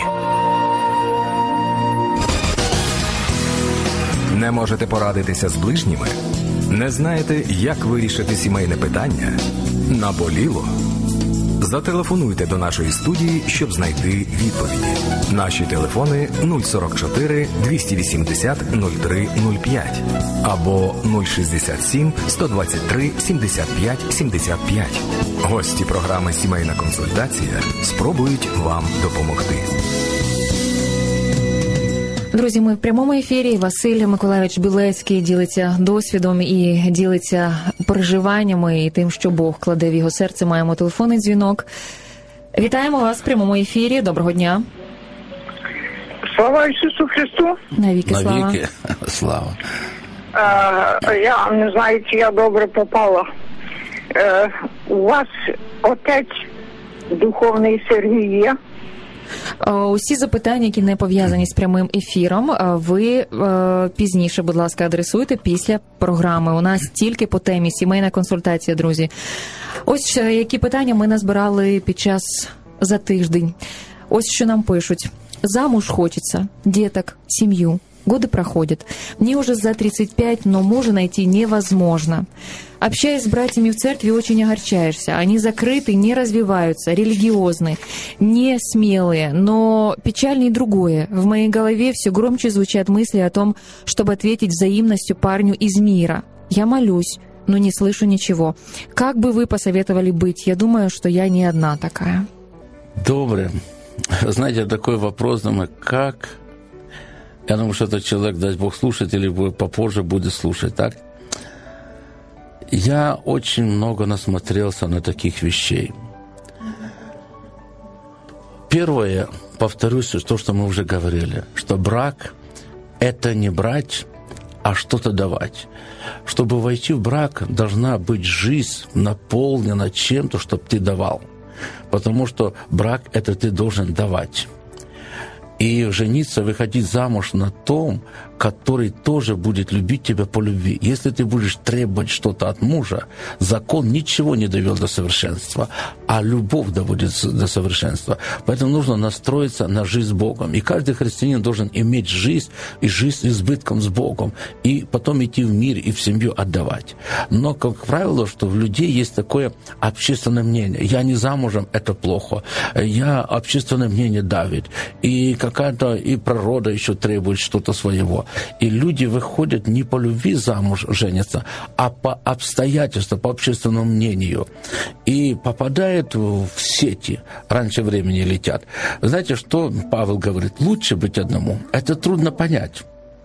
Speaker 6: Не можете порадитися з ближніми? Не знаєте, як вирішити сімейне питання? Наболіло? Зателефонуйте до нашої студії, щоб знайти відповіді. Наші телефони нуль сорок чотири двісті вісімдесят нуль три нуль п'ять або нуль шістдесят сім сто двадцять три сімдесят п'ять сімдесят п'ять. Гості програми «Сімейна консультація» спробують вам допомогти.
Speaker 7: Друзі, ми в прямому ефірі. Василь Миколайович Білецький ділиться досвідом і ділиться переживаннями і тим, що Бог кладе в його серце. Маємо телефонний дзвінок. Вітаємо вас в прямому ефірі. Доброго дня.
Speaker 10: Слава Ісусу Христу.
Speaker 7: Навіки слава.
Speaker 8: Навіки слава.
Speaker 10: Е, я не знаю, чи я добре попала. Е, у вас отець духовний Сергій є?
Speaker 7: Усі запитання, які не пов'язані з прямим ефіром, ви пізніше, будь ласка, адресуйте після програми. У нас тільки по темі сімейна консультація, друзі. Ось які питання ми назбирали під час за тиждень. Ось що нам пишуть. Замуж хочется, деток, семью. Годы проходят. Мне уже за тридцать пять, но мужа найти невозможно. Общаясь с братьями в церкви, очень огорчаешься. Они закрыты, не развиваются, религиозны, не смелые. Но печальнее другое. В моей голове все громче звучат мысли о том, чтобы ответить взаимностью парню из мира. Я молюсь, но не слышу ничего. Как бы вы посоветовали быть? Я думаю, что я не одна такая.
Speaker 8: Добре. Знаете, такой вопрос, думаю, как... Я думаю, что этот человек, дай Бог, слушает или попозже будет слушать, так? Я очень много насмотрелся на таких вещей. Первое, повторюсь, то, что мы уже говорили, что брак – это не брать, а что-то давать. Чтобы войти в брак, должна быть жизнь наполнена чем-то, чтобы ты давал. Потому что брак – это ты должен давать. и жениться, выходить замуж на том, который тоже будет любить тебя по любви. Если ты будешь требовать что-то от мужа, закон ничего не довел до совершенства, а любовь доводит до совершенства. Поэтому нужно настроиться на жизнь с Богом. И каждый христианин должен иметь жизнь, и жизнь с избытком с Богом, и потом идти в мир и в семью отдавать. Но, как правило, что в людей есть такое общественное мнение. Я не замужем, это плохо. Я общественное мнение давит. И какая-то и природа еще требует что-то своего. И люди выходят не по любви замуж женятся, а по обстоятельствам, по общественному мнению. И попадают в сети, раньше времени летят. Знаете, что Павел говорит? Лучше быть одному. Это трудно понять.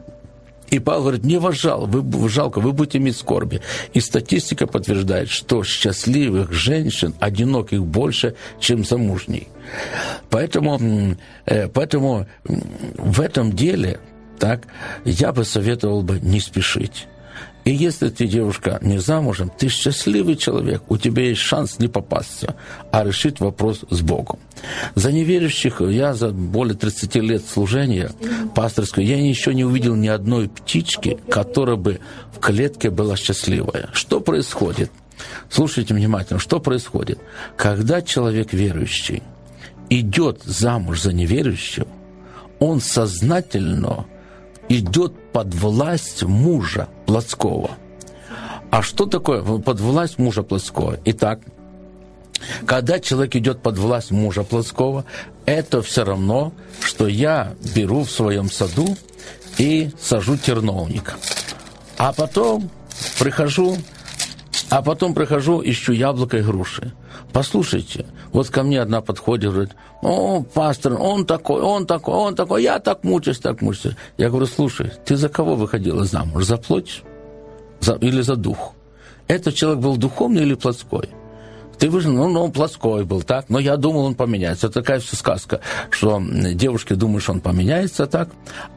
Speaker 8: И Павел говорит, мне вас жал, вы, жалко, вы будете иметь скорби. И статистика подтверждает, что счастливых женщин, одиноких больше, чем замужней. Поэтому, поэтому в этом деле так, я бы советовал бы не спешить. И если ты, девушка, не замужем, ты счастливый человек, у тебя есть шанс не попасться, а решить вопрос с Богом. За неверующих я за более тридцати лет служения пасторского, я еще не увидел ни одной птички, которая бы в клетке была счастливая. Что происходит? Слушайте внимательно, что происходит? Когда человек верующий идет замуж за неверующего, он сознательно идет под власть мужа плотского. А что такое под власть мужа плотского? Итак, когда человек идет под власть мужа плотского, это все равно, что я беру в своем саду и сажу терновник. А потом прихожу, а потом прихожу, ищу яблоко и груши. Послушайте, вот ко мне одна подходит, говорит, о, пастор, он такой, он такой, он такой, я так мучаюсь, так мучаюсь. Я говорю, слушай, ты за кого выходила замуж? За плоть за, или за дух? Этот человек был духовный или плотской? Ты вышел, ну, ну, он плоской был, так, но я думал, он поменяется. Это такая вся сказка, что девушки думают, что он поменяется, так,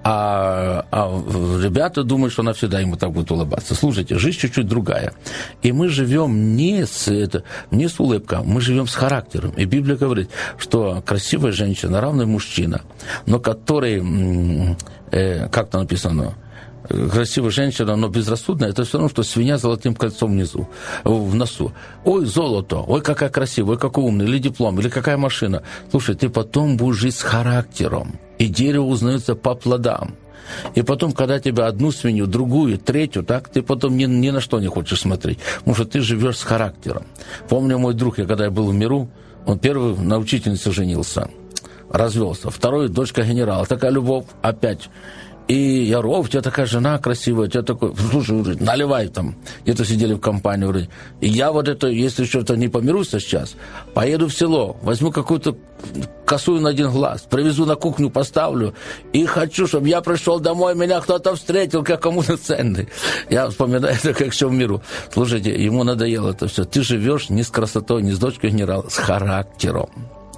Speaker 8: а, а ребята думают, что она всегда ему так будет улыбаться. Слушайте, жизнь чуть-чуть другая. И мы живем не с, это, не с улыбкой, мы живем с характером. И Библия говорит, что красивая женщина равный мужчина, но который, э, как там написано, красивая женщина, но безрассудная, это все равно, что свинья с золотым кольцом внизу, в носу. Ой, золото, ой, какая красивая, ой, какой умный, или диплом, или какая машина. Слушай, ты потом будешь жить с характером, и дерево узнается по плодам. И потом, когда тебя одну свинью, другую, третью, так, ты потом ни, ни на что не хочешь смотреть, потому что ты живешь с характером. Помню, мой друг, я когда я был в миру, он первый на учительнице женился, развелся, второй дочка генерала, такая любовь опять. И я говорю, о, у тебя такая жена красивая, у тебя такой, слушай, говорит, наливай там. Где-то сидели в компании, говорит, и я вот это, если что-то не помирусь сейчас, поеду в село, возьму какую-то косую на один глаз, привезу на кухню, поставлю, и хочу, чтобы я пришел домой, меня кто-то встретил, как кому-то ценный. Я вспоминаю это, как все в миру. Слушайте, ему надоело это все. Ты живешь не с красотой, не с дочкой генерала, с характером.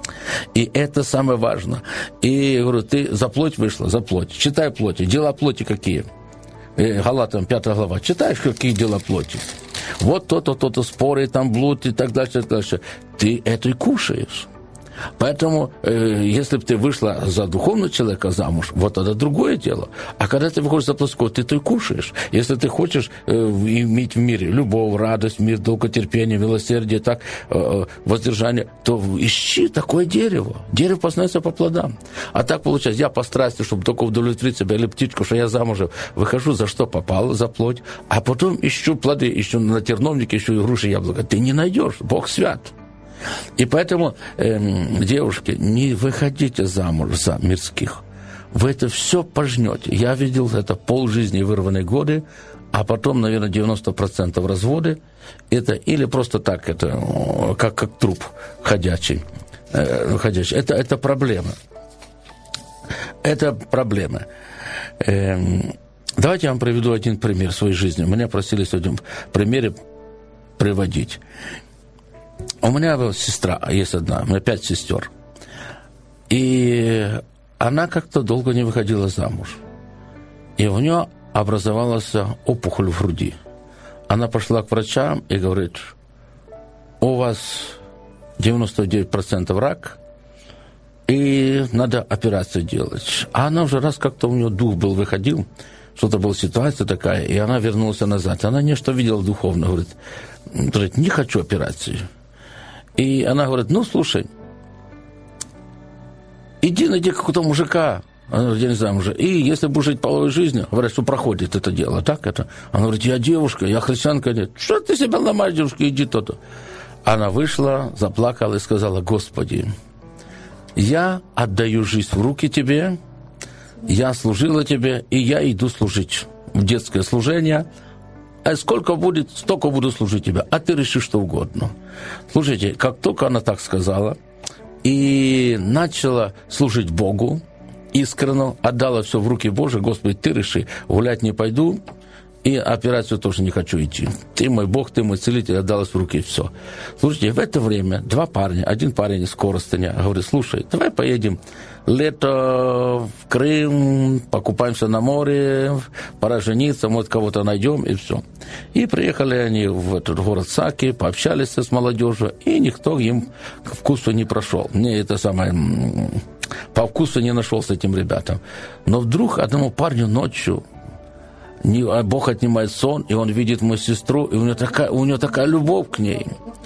Speaker 8: И это самое важное. И говорю, ты за плоть вышла, за плоть. Читай плоти. Дела плоти какие? Галатам пятая глава. Читаешь, какие дела плоти? Вот то-то, то-то, споры, там блуд и так дальше, и так дальше. Ты это и кушаешь. Поэтому, э, если бы ты вышла за духовного человека замуж, вот это другое дело. А когда ты выходишь за плоского, ты то и кушаешь. Если ты хочешь э, иметь в мире любовь, радость, мир, долготерпение, милосердие, так, э, воздержание, то ищи такое дерево. Дерево познается по плодам. А так получается, я по страсти, чтобы только удовлетворить себя, или птичку, что я замужем, выхожу за что попало, за плоть, а потом ищу плоды, ищу на терновнике, ищу груши, яблоко. Ты не найдешь, Бог свят. И поэтому, э, девушки, не выходите замуж за мирских. Вы это все пожнете. Я видел это полжизни, вырванные годы, а потом, наверное, девяносто процентов разводы. Это или просто так, это как, как труп ходячий. Э, ходячий. Это, это проблема. Это проблема. Э, давайте я вам приведу один пример своей жизни. Меня просили сегодня в примере приводить. У меня сестра есть одна, у меня пять сестер. И она как-то долго не выходила замуж. И у нее образовалась опухоль в груди. Она пошла к врачам и говорит, у вас девяносто девять процентов рак, и надо операцию делать. А она уже раз как-то у нее дух был, выходил, что-то была ситуация такая, и она вернулась назад. Она нечто видела духовно, говорит, говорит, не хочу операции. И она говорит, ну, слушай, иди найди какого-то мужика, она говорит, я не знаю, мужик, и если будешь жить половой жизнью, говорят, что проходит это дело, так это? Она говорит, я девушка, я христианка, нет. Что ты себя ломаешь, девушка, иди то-то. Она вышла, заплакала и сказала, Господи, я отдаю жизнь в руки Тебе, я служила Тебе, и я иду служить в детское служение. А сколько будет, столько буду служить Тебе, а Ты реши что угодно. Слушайте, как только она так сказала, и начала служить Богу, искренне отдала все в руки Божьи, Господи, Ты реши, гулять не пойду, и операцию тоже не хочу идти. Ты мой Бог, Ты мой целитель, отдалась в руки, и все. Слушайте, в это время два парня, один парень из Коростеня, говорит, слушай, давай поедем лето в Крым, покупаемся на море, пора жениться, может, кого-то найдем, и все. И приехали они в этот город Саки, пообщались с молодежью, и никто им к вкусу не прошел. Мне это самое... по вкусу не нашел с этим ребятам. Но вдруг одному парню ночью Бог отнимает сон, и он видит мою сестру, и у него такая, у него такая любовь к ней.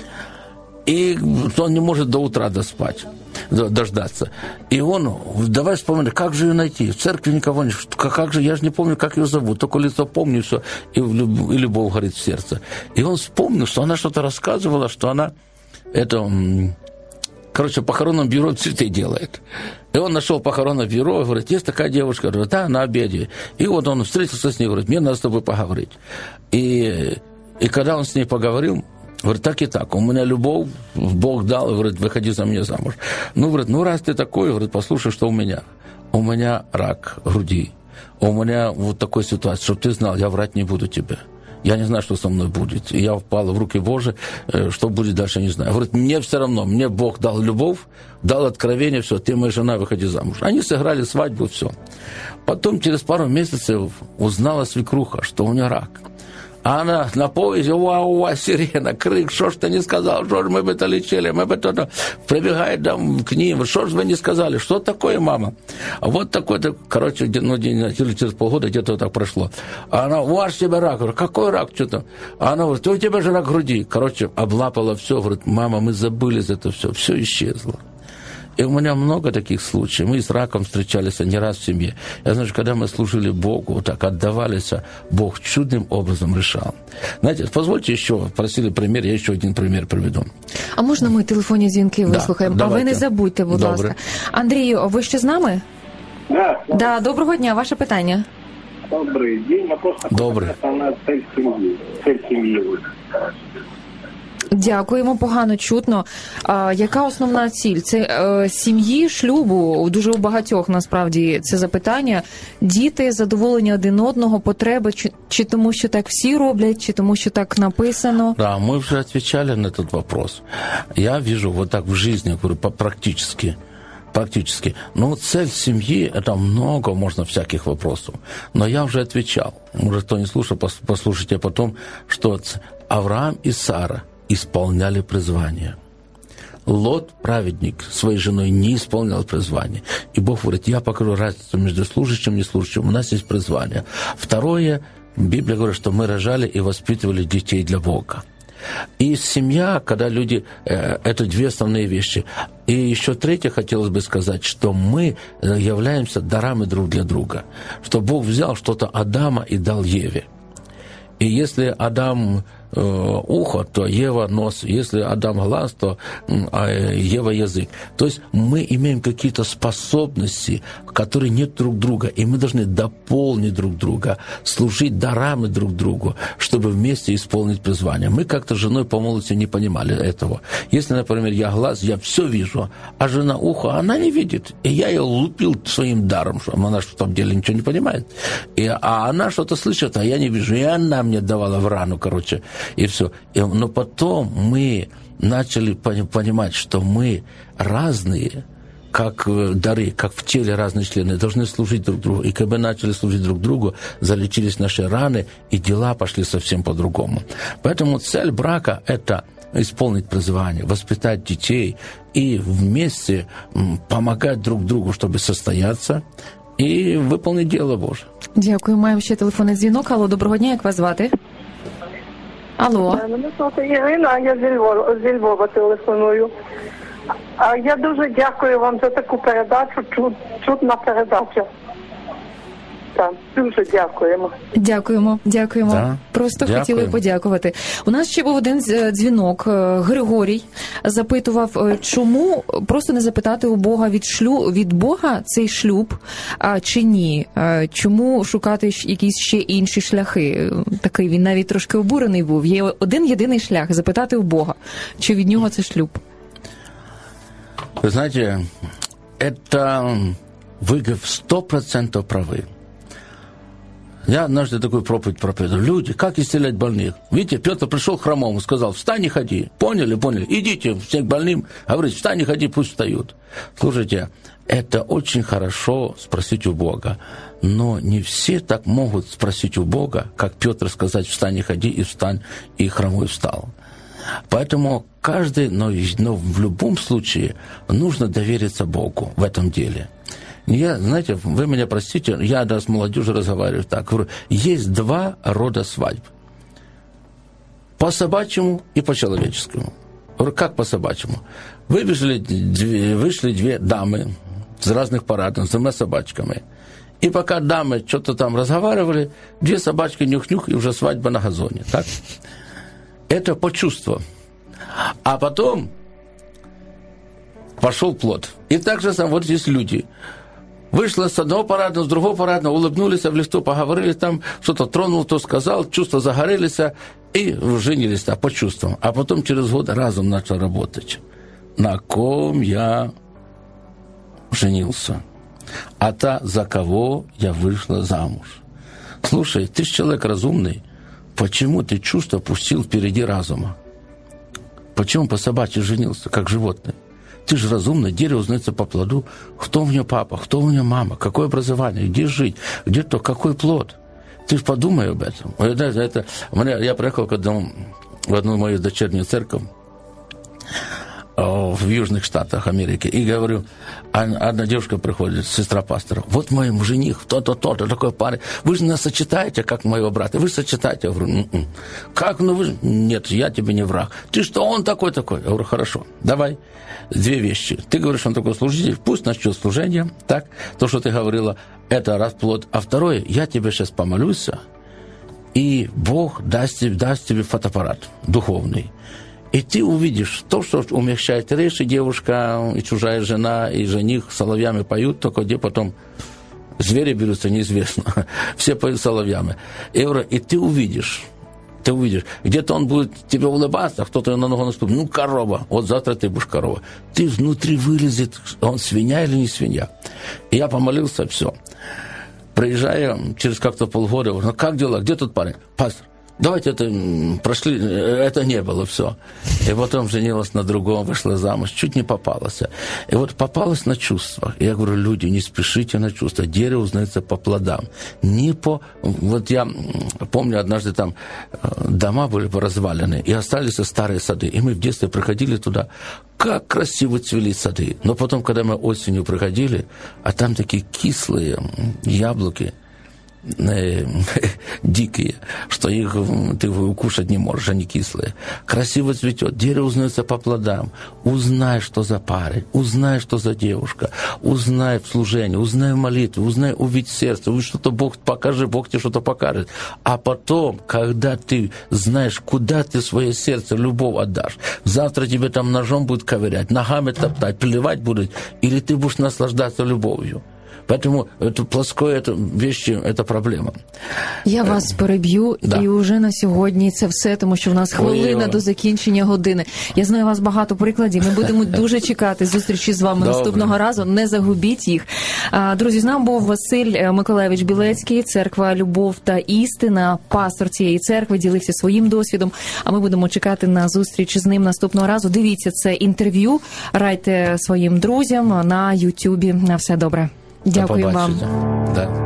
Speaker 8: И он не может до утра доспать, дождаться. И он, давай вспомни, как же ее найти? В церкви никого нет. Как же, я же не помню, как ее зовут. Только лицо помню, и все. И, и любовь горит в сердце. И он вспомнил, что она что-то рассказывала, что она это... Короче, в похоронном бюро цветы делает. И он нашел похоронное бюро и говорит, есть такая девушка, говорит, да, на обеде. И вот он встретился с ней, говорит, мне надо с тобой поговорить. И, и когда он с ней поговорил, говорит, так и так, у меня любовь, Бог дал, говорит, выходи за меня замуж. Ну, говорит, ну, раз ты такой, говорит, послушай, что у меня. У меня рак груди. У меня вот такой ситуация, чтобы ты знал, я врать не буду тебе. Я не знаю, что со мной будет. И я впала в руки Божьи, что будет дальше, не знаю. Говорит, мне все равно, мне Бог дал любовь, дал откровение, все, ты моя жена, выходи замуж. Они сыграли свадьбу, все. Потом через пару месяцев узнала свекруха, что у нее рак. А она на поезде, уа-уа, сирена, крик, что ж ты не сказал, что ж мы бы это лечили, мы бы это... Прибегает там к ним, что ж вы не сказали, что такое, мама? Вот такой-то, короче, ну, через полгода где-то так прошло. А она, у вас тебе рак, говорю, какой рак, что-то? А она говорит, у тебя же рак груди. Короче, облапала все, говорит, мама, мы забыли за это все, все исчезло. И у меня много таких случаев. Мы с раком встречались не раз в семье. Я знаю, когда мы служили Богу, вот так отдавались, Бог чудным образом решал. Знаете, позвольте еще, просили пример, я еще один пример приведу.
Speaker 7: А можна ми телефонні дзвінки вислухаємо? Да, а ви не забудьте, будь
Speaker 8: Добре.
Speaker 7: ласка. Андрію, ви ще з нами?
Speaker 11: Да.
Speaker 7: Да, доброго дня, ваше питання.
Speaker 11: Добрый день. Вопрос
Speaker 8: Добрый.
Speaker 11: на цель семьи. Цель семьи.
Speaker 7: Дякуємо, погано чутно. А, яка основна ціль? Це е, сім'ї, шлюбу? Дуже у багатьох, насправді, це запитання. Діти, задоволення один одного, потреби, чи, чи тому, що так всі роблять, чи тому, що так написано?
Speaker 8: Да, мы уже отвечали на этот вопрос. Я вижу вот так в жизни, говорю, практически, практически. Ну, цель семьи, это много, можно всяких вопросов. Но я уже отвечал. Может, кто не слушал, послушайте потом, что Авраам и Сара исполняли призвание. Лот, праведник, своей женой не исполнял призвание. И Бог говорит, я покажу разницу между служащим и неслужащим. У нас есть призвание. Второе, Библия говорит, что мы рожали и воспитывали детей для Бога. И семья, когда люди... Э, это две основные вещи. И еще третье, хотелось бы сказать, что мы являемся дарами друг для друга. Что Бог взял что-то Адама и дал Еве. И если Адам э, ухо, то Ева нос. Если Адам глаз, то э, Ева язык. То есть мы имеем какие-то способности, которые нет друг друга. И мы должны дополнить друг друга, служить дарами друг другу, чтобы вместе исполнить призвание. Мы как-то с женой по молодости не понимали этого. Если, например, я глаз, я все вижу, а жена ухо, она не видит. И я ее лупил своим даром, что она в том деле ничего не понимает. И, а она что-то слышит, а я не вижу. И она мне давала в рану, короче, и все. И, но потом мы начали понимать, что мы разные, как дары, как в теле разные члены, должны служить друг другу. И когда мы начали служить друг другу, залечились наши раны, и дела пошли совсем по-другому. Поэтому цель брака – это исполнить призвание, воспитать детей и вместе помогать друг другу, чтобы состояться і виконати діло Боже.
Speaker 7: Дякую. Маємо ще телефонний дзвінок. Алло, доброго дня, як вас звати? Алло.
Speaker 10: Мене звати Ірина, а я зі Львова, зі Львова телефоную. А я дуже дякую вам за таку передачу, чуд, чудна передача. Так, дуже дякуємо.
Speaker 7: Дякуємо, дякуємо.
Speaker 8: Да.
Speaker 7: Просто
Speaker 8: Дякуємо.
Speaker 7: хотіли подякувати. У нас ще був один дзвінок. Григорій запитував, чому просто не запитати у Бога від шлю від Бога цей шлюб, а чи ні? Чому шукати якісь ще інші шляхи? Такий він навіть трошки обурений був. Є один єдиний шлях запитати у Бога, чи від нього це шлюб.
Speaker 8: Вы знаете, это вы сто процентов правы. Я однажды такую проповедь проповедовал. Люди, как исцелять больных? Видите, Петр пришел к хромому, сказал, встань и ходи. Поняли, поняли? Идите всех больным, говорите, встань и ходи, пусть встают. Слушайте, это очень хорошо спросить у Бога, но не все так могут спросить у Бога, как Петр сказать, встань и ходи, и встань, и хромой встал. Поэтому каждый, но, но в любом случае нужно довериться Богу в этом деле. Я, знаете, вы меня простите, я да, с молодежью разговариваю так. Говорю, есть два рода свадьб. По собачьему и по человеческому. Говорю, как по собачьему? Выбежали, две, вышли две дамы с разных парадов, с двумя собачками. И пока дамы что-то там разговаривали, две собачки нюх-нюх, и уже свадьба на газоне. Так? Это по чувству. А потом пошел плод. И так же сам, вот здесь люди. Вышла с одного парадного, с другого парадного, улыбнулись в лифту, поговорили там, что-то тронул, то сказал, чувства загорелись, и женились так, по чувствам. А потом через год разум начал работать. На ком я женился? А та, за кого я вышла замуж? Слушай, ты же человек разумный. Почему ты чувства пустил впереди разума? Почему по собачьи женился, как животное? Ты же разумный, дерево узнается по плоду. Кто у меня папа, кто у меня мама, какое образование, где жить, где то, какой плод. Ты же подумай об этом. Это, это, я приехал к одному, в одну мою дочернюю церковь в Южных Штатах Америки, и говорю, одна девушка приходит, сестра пастора, вот мой жених, то-то, то-то, такой парень, вы же нас сочетаете, как моего брата, вы сочетаете, я говорю, м-м. Как, ну вы, нет, я тебе не враг, ты что, он такой-такой, я говорю, хорошо, давай, две вещи, ты говоришь, он такой служитель, пусть начнет служение, так, то, что ты говорила, это расплод, а второе, я тебе сейчас помолюсь, и Бог даст тебе, даст тебе фотоаппарат духовный. И ты увидишь то, что умягчает речь, и девушка, и чужая жена, и жених соловьями поют, только где потом звери берутся, неизвестно. Все поют соловьями. И, и ты увидишь, ты увидишь, где-то он будет тебе улыбаться, а кто-то на ногу наступит, ну, корова, вот завтра ты будешь корова. Ты внутри вылезет, он свинья или не свинья. И я помолился, все. Приезжаю через как-то полгода, говорю, ну, как дела, где тут парень? Пастор. Давайте это прошли, это не было все. И потом женилась на другом, вышла замуж, чуть не попалась. И вот попалась на чувства. И я говорю, люди, не спешите на чувства. Дерево узнается по плодам. Не по... Вот я помню, однажды там дома были развалены, и остались старые сады. И мы в детстве приходили туда. Как красиво цвели сады. Но потом, когда мы осенью приходили, а там такие кислые яблоки, дикие, что их ты укушать не можешь, они кислые. Красиво цветет, дерево узнается по плодам. Узнай, что за парень, узнай, что за девушка, узнай в служении, узнай в молитве, узнай, увидь сердце, увидь что-то Бог покажи, Бог тебе что-то покажет. А потом, когда ты знаешь, куда ты свое сердце, любовь отдашь, завтра тебе там ножом будут ковырять, ногами топтать, плевать будут, или ты будешь наслаждаться любовью. Поэтому это плоское, это вещи, это проблема.
Speaker 7: Я вас переб'ю, да. І вже на сьогодні це все, тому що в нас хвилина Ой, до закінчення години. Я знаю у вас багато прикладів, ми будемо дуже чекати зустрічі з вами Добре. Наступного разу, не загубіть їх. Друзі, з нами був Василь Миколайович Білецький, церква «Любов та істина», пастор цієї церкви, ділився своїм досвідом, а ми будемо чекати на зустріч з ним наступного разу. Дивіться це інтерв'ю, радьте своїм друзям на Ютубі. На все добре. Дякую вам.
Speaker 8: Да.